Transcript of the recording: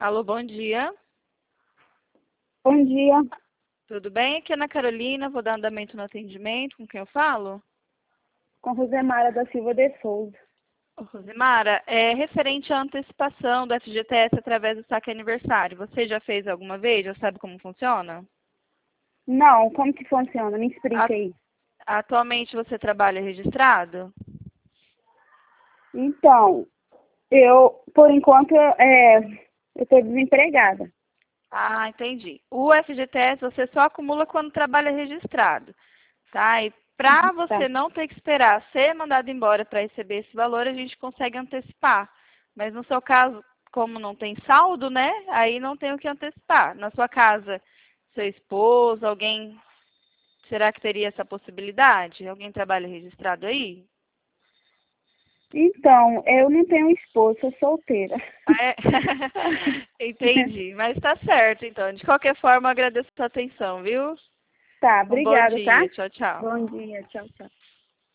Alô, bom dia. Bom dia, Tudo bem? Aqui é Ana Carolina, vou dar andamento no atendimento. Com quem eu falo? com Rosemara da Silva de Souza. Ô, Rosemara, é referente à antecipação do FGTS através do saque aniversário. Você já fez alguma vez? Já sabe como funciona? Não, como que funciona? Me A- explica aí. Atualmente você trabalha registrado? Então, por enquanto, eu estou desempregada. Ah, entendi. O FGTS você só acumula quando trabalha registrado, tá? E para Tá. você não ter que esperar ser mandado embora para receber esse valor, a gente consegue antecipar. Mas no seu caso, como não tem saldo, né? Aí não tem o que antecipar. Na sua casa, seu esposo, alguém, será que teria essa possibilidade? Alguém trabalha registrado aí? Então, eu não tenho esposo, sou solteira. Ah, é? Entendi. Mas tá certo, então. De qualquer forma, agradeço a sua atenção, viu? Tá, Um bom obrigada, tá? dia. Tchau, tchau. Bom dia, tchau, tchau.